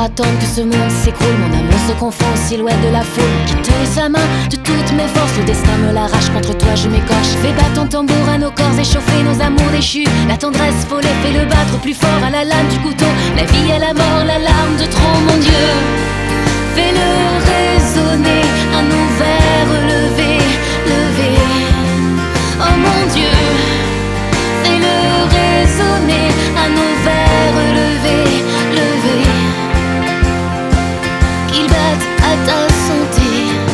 attendre que ce monde s'écroule. Mon amour se confond aux silhouettes de la foule qui tenait sa main de toutes mes forces. Le destin me l'arrache, contre toi je m'écorche. Fais battre ton tambour à nos corps échauffés, nos amours déchus. La tendresse folle fait le battre plus fort à la lame du couteau. La vie et la mort, l'alarme de trop, mon Dieu. Fais-le résonner, à nos verres levés, levés. Oh mon Dieu, fais-le résonner, à nos verres levés, levés. Qu'ils battent à ta santé.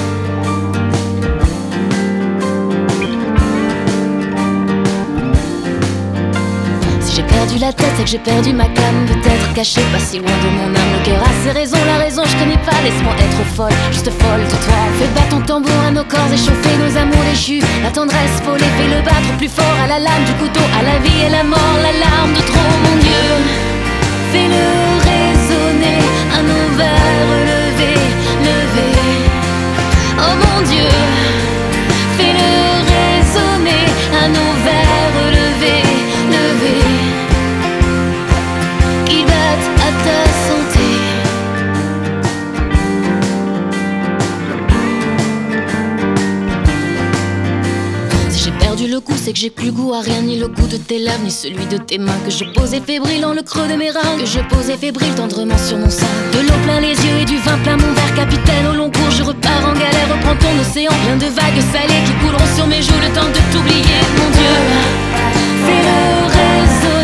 Si j'ai perdu la tête, c'est que j'ai perdu ma calme. Peut-être cachée pas si loin de mon âme. Le cœur a ses raisons, la raison je connais pas. Laisse-moi être folle, juste folle de toi. Fais battre ton tambour à nos corps échauffés, nos amours déchus. La tendresse folle et fais le battre plus fort à la lame du couteau. À la vie et la mort, l'alarme de trop, mon Dieu. Fais-le résonner, à nos verres levés, levés. Oh mon Dieu, fais-le résonner, à nos verres levés, levés. Qu'ils battent à ta santé. Si j'ai perdu le goût, c'est que j'ai plus goût à rien, ni le goût de tes lèvres, ni celui de tes mains. Que je posais fébrile dans le creux de mes reins, que je posais fébrile tendrement sur mon sein. De l'eau plein les yeux et du vin plein mon verre, capitaine au long cours. Je repars en galère, reprends ton océan plein de vagues salées qui couleront sur mes joues le temps de t'oublier, mon Dieu. Fais-le résonner.